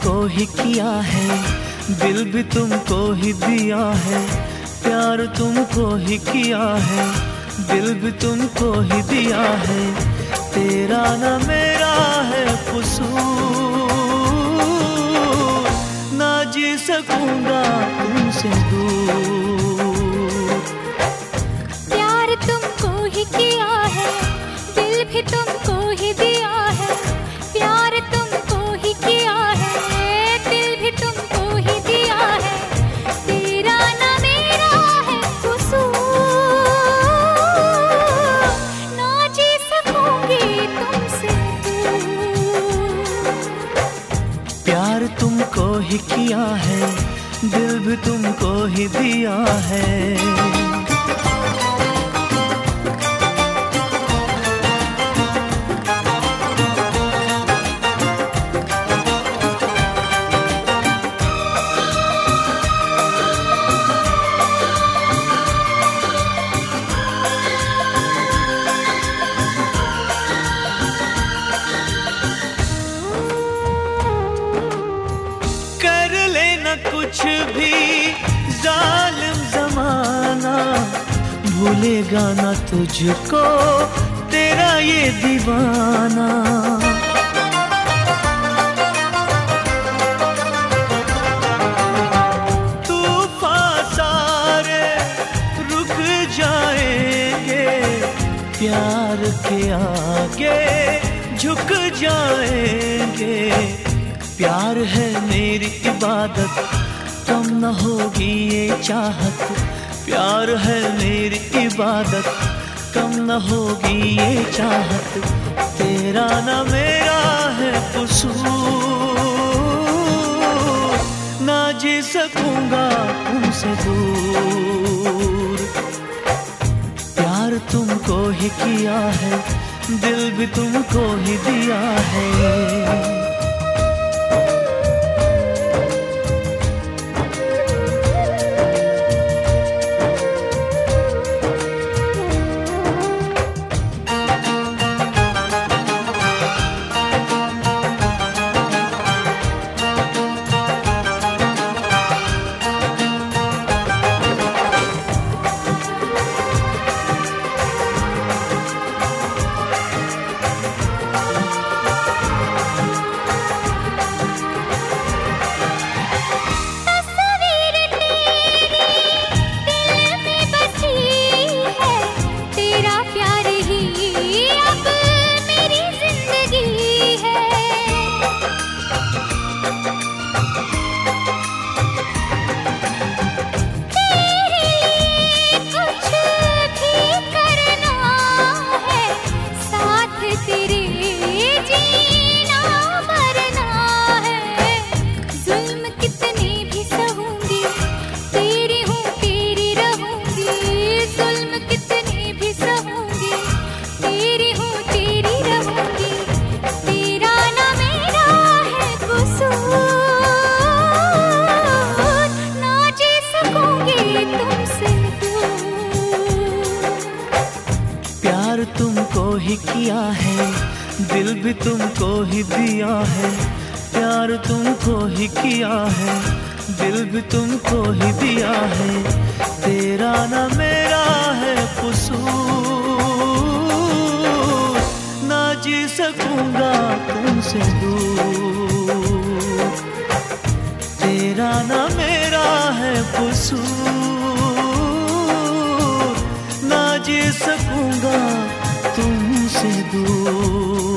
तुमको ही किया है, दिल भी तुमको ही दिया है। प्यार तुमको ही किया है, दिल भी तुमको ही दिया है। तेरा ना मेरा है कसूर, ना जी सकूंगा तुमसे दूर। प्यार तुमको ही किया है, दिल भी तुमको ही दिया है। प्यार तुमको ही किया है, दिल भी तुमको ही दिया है। तेरा ना मेरा है कसूर, ना जी सकूंगी तुमसे दूर। प्यार तुमको ही किया है, दिल भी तुमको ही दिया है। कुछ भी जालिम ज़माना भूलेगा ना तुझको तेरा ये दीवाना। तूफ़ान सारे रुक जाएंगे, प्यार के आगे झुक जाएंगे। प्यार है मेरी इबादत, कम न होगी ये चाहत। प्यार है मेरी इबादत, कम न होगी ये चाहत। तेरा ना मेरा है कसूर, ना जी सकूंगा तुमसे दूर। प्यार तुमको ही किया है, दिल भी तुमको ही दिया है। तुमको ही किया है, दिल भी तुमको ही दिया है। प्यार तुमको ही किया है, दिल भी तुमको ही दिया है। तेरा ना मेरा है कसूर, ना जी सकूंगा तुमसे दूर। तेरा ना मेरा है कसूर, ना जी सकूंगा तुमसे दूर।